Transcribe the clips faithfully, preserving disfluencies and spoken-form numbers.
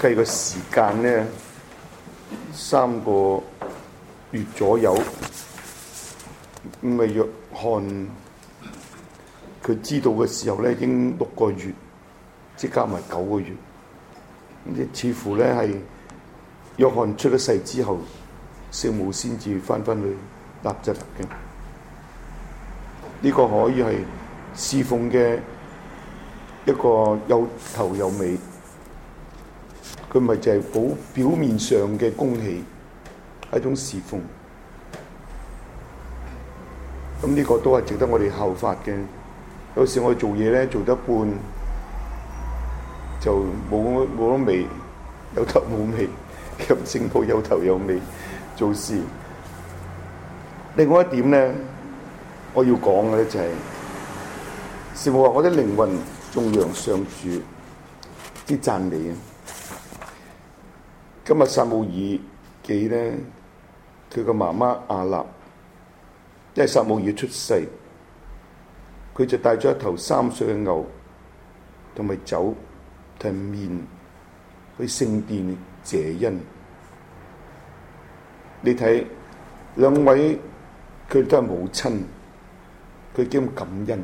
計個時間咧，三個月左右。咁啊，約翰佢知道嘅時候咧，已經六個月，即加埋九個月。似乎咧係約翰出咗世之後，聖母先至翻返去納匝肋嘅。呢、這個可以係侍奉嘅一個有頭有尾，佢咪就係好表面上嘅恭喜，係一種侍奉。咁呢個都係值得我哋效法嘅。有時我哋做嘢咧，做得一半就冇冇咗尾，有頭冇尾。咁聖母有頭有尾做事。另外一點咧，我要講嘅咧就係、是，聖母話：我的靈魂頌揚上主之讚美啊！今日撒母耳記咧，佢個媽媽亞納，因為撒母耳出世，佢就帶咗一頭三歲嘅牛，同埋酒同埋麵去聖殿謝恩。你睇兩位，佢都係母親，佢幾咁感恩。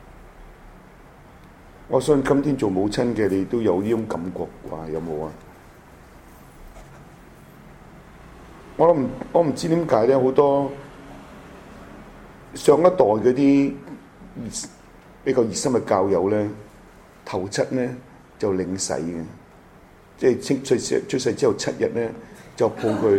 我相信今天做母親嘅你都有呢種感覺啩？有冇啊？我唔我唔知點解咧，好多上一代嗰啲比較熱心嘅教友咧，頭七咧就領洗嘅，即係出世出世之後七日咧就抱佢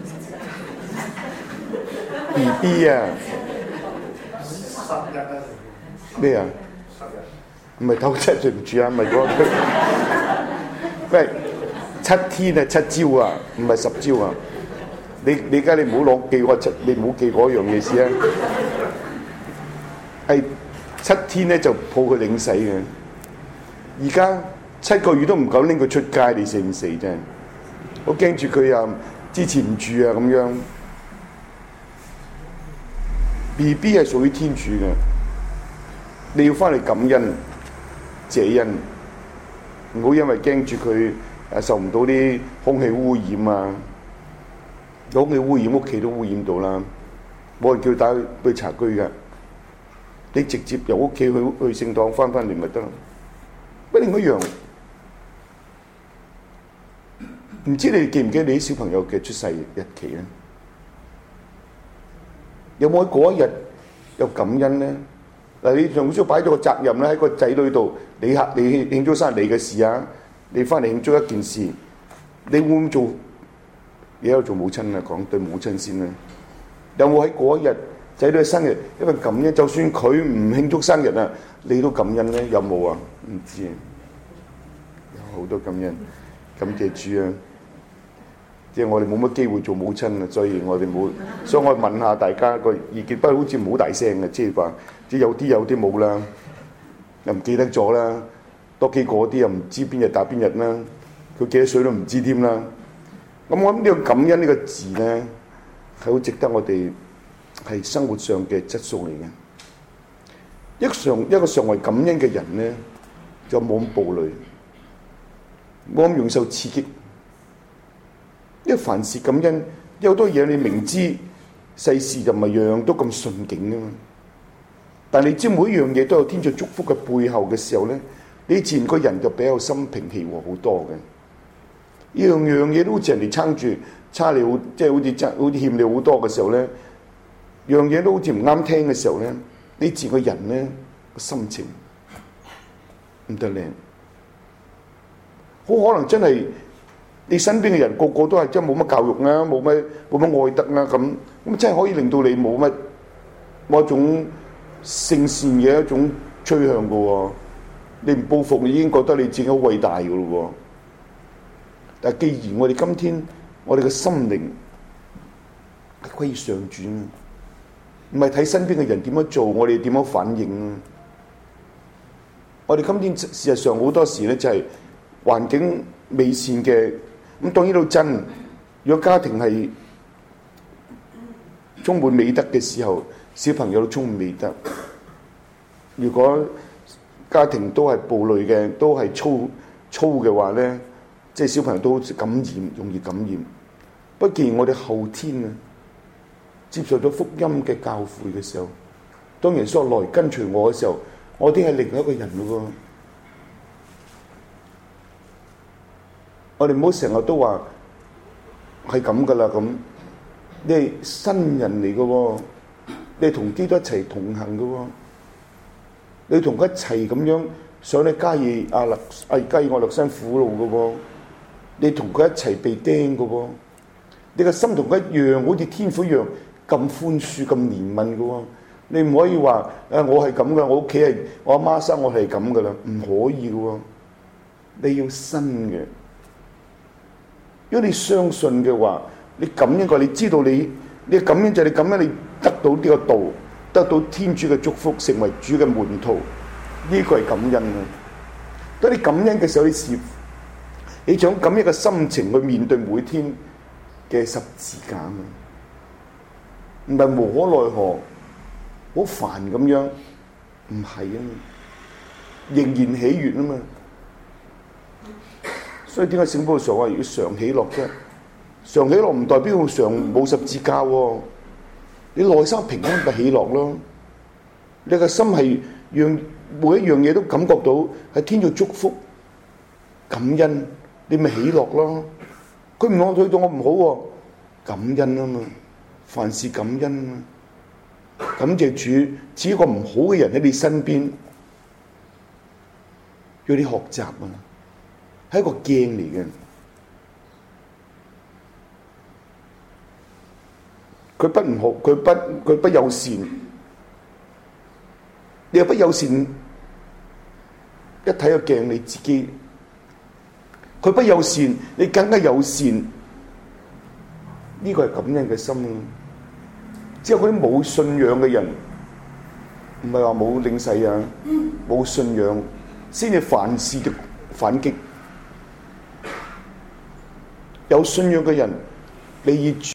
B B 啊， 十日啊， 咩啊？ 十日， 唔係頭七對唔住啊，唔係嗰個，喂，七天啊，七朝啊，唔係十朝啊。你你而家你唔好攞記我七，你唔好記嗰樣嘢先啊！係七天咧就抱佢領洗嘅，而家七個月都唔夠拎佢出街，你死唔死啫？我驚住佢又支持唔住啊咁樣。B B 係屬於天主嘅，你要翻嚟感恩謝恩，唔好因為驚住佢誒受唔到啲空氣污染啊！空氣污染，屋企都污染到啦，冇人叫佢帶去去茶居嘅，你直接由屋企去去聖堂翻返嚟咪得咯。不過另一樣，唔知你哋記唔記得你啲小朋友嘅出世日期咧？有冇喺嗰一日有感恩咧？嗱，你仲需要擺咗個責任咧喺個仔女度，你嚇你慶祝生日你嘅事啊，你翻嚟慶祝一件事，你會唔會做？你喺度做母親啊，講對母親先啦。有冇喺嗰一日仔女嘅生日，因為感恩，就算佢唔慶祝生日啊，你都感恩咧？有冇啊？唔知啊，有好多感恩，感謝主啊！即係我哋冇乜機會做母親啊，所以我哋冇，所以我問下大家個意見，不過好似唔好大聲嘅，即係話，即係有啲有啲冇啦，又唔記得咗啦，多幾個啲又唔知邊日打邊日啦，佢幾多歲都唔知添啦。咁我諗呢個感恩呢個字咧，係好值得我哋係生活上嘅質素嚟嘅。一個常一個常為感恩嘅人咧，就冇咁暴戾，冇咁容易受刺激。因為凡事感恩，有好多嘢你明知世事就唔係樣樣都咁順境噶嘛。但你知每一樣嘢都有天主祝福嘅背後嘅時候咧，你自然個人就比較心平氣和好多嘅。樣樣嘢都好似人哋撐住，差你好，即係好似爭，好似欠你好多嘅時候咧，樣嘢都好似唔啱聽嘅時候咧，你自個人咧個心情唔得靚，好可能真係你身邊嘅人個個都係真係冇乜教育啊，冇乜冇乜愛德啊，咁咁真係可以令到你冇乜某一種聖善嘅一種趨向噶喎。你唔報復，你已經覺得你自己好偉大噶咯喎。但係既然我哋今天我哋嘅心靈歸於上主，唔係睇身邊嘅人點樣做，我哋點樣反應啊？我哋今天事實上好多時咧就係環境美善嘅，咁當然都真。如果家庭係充滿美德嘅時候，小朋友都充滿美德。如果家庭都係暴戾嘅，都係粗粗嘅話咧， 即係小朋友都感染，容易感染。不過既然我哋後天啊接受咗福音嘅教誨嘅時候，當耶穌來跟隨我嘅時候，我哋係另一個人咯喎。我哋唔好成日都話係咁噶啦咁，你係新人嚟嘅喎，你係同基督一齊同行嘅喎，你同佢一齊咁樣上你加爾阿勒阿加爾我勒辛苦路嘅喎，你同佢一齊被釘嘅喎，你個心同佢一樣，好似天父一樣咁寬恕、咁憐憫嘅喎。你唔可以話誒我係咁嘅，我屋企係我阿媽生我係咁嘅啦，唔可以嘅喎。你要新嘅。如果你相信嘅話，你感恩過，你知道你你感恩就係你感恩，你得到呢個道，得到天主嘅祝福，成為主嘅門徒，呢個係感恩啊！當你感恩嘅時候，你是你將咁一個心情去面對每天嘅十字架啊，唔係無可奈何，好煩咁樣，唔係啊嘛，仍然喜悅啊嘛。所以點解聖保羅常話要常喜樂啫？常喜樂唔代表常冇十字架喎。你內心平安咪喜樂咯。你個心係讓每一樣嘢都感覺到係天主祝福、感恩，你咪喜樂咯。佢唔講對到我唔好喎，感恩啊嘛，凡事感恩啊嘛。感謝主，只一個唔好嘅人喺你身邊，要你學習啊。係一個鏡嚟嘅，佢不唔好，佢不佢不友善，你又不友善，一睇個鏡你自己，佢不友善，你更加友善，呢個係感恩嘅心。只有嗰啲冇信仰嘅人，唔係話冇領洗啊，冇信仰，先至凡事就反擊。有信仰嘅人，你以